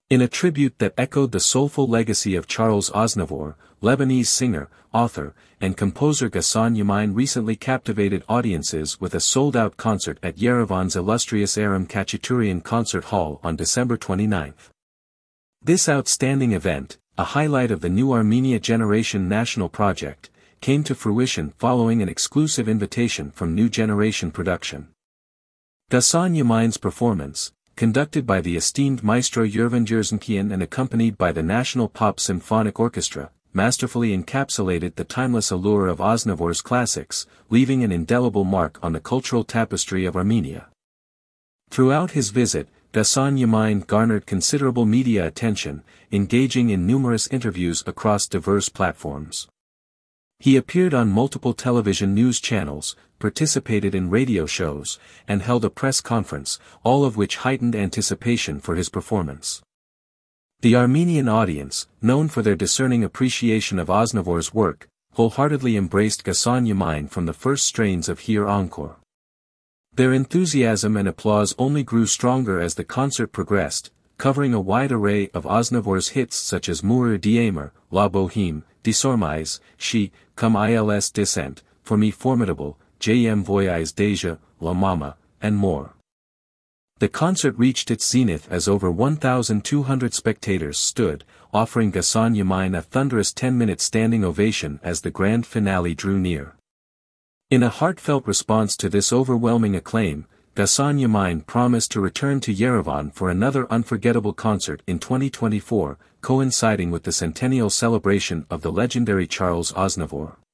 In a tribute that echoed the soulful legacy of Charles Aznavour, Lebanese singer, author, and composer Ghassan Yamine recently captivated audiences with a sold-out concert at Yerevan's illustrious Aram Khachaturian Concert Hall on December 29. This outstanding event, a highlight of the New Armenia Generation National Project, came to fruition following an exclusive invitation from New Generation Production. Ghassan Yamine's performance, conducted by the esteemed maestro Yervan Yerzankian and accompanied by the National Pop Symphonic Orchestra, masterfully encapsulated the timeless allure of Aznavour's classics, leaving an indelible mark on the cultural tapestry of Armenia. Throughout his visit, Ghassan Yamine garnered considerable media attention, engaging in numerous interviews across diverse platforms. He appeared on multiple television news channels, participated in radio shows, and held a press conference, all of which heightened anticipation for his performance. The Armenian audience, known for their discerning appreciation of Aznavour's work, wholeheartedly embraced Ghassan Yamine from the first strains of Here Encore. Their enthusiasm and applause only grew stronger as the concert progressed, covering a wide array of Aznavour's hits such as Mourir Diamer, La Bohème, Desormais, She, Comme Ils Descent, For Me Formidable, J'aime Voyage Déjà, La Mama, and more. The concert reached its zenith as over 1,200 spectators stood, offering Ghassan Yamine a thunderous 10-minute standing ovation as the grand finale drew near. In a heartfelt response to this overwhelming acclaim, Ghassan Yamine promised to return to Yerevan for another unforgettable concert in 2024, coinciding with the centennial celebration of the legendary Charles Aznavour.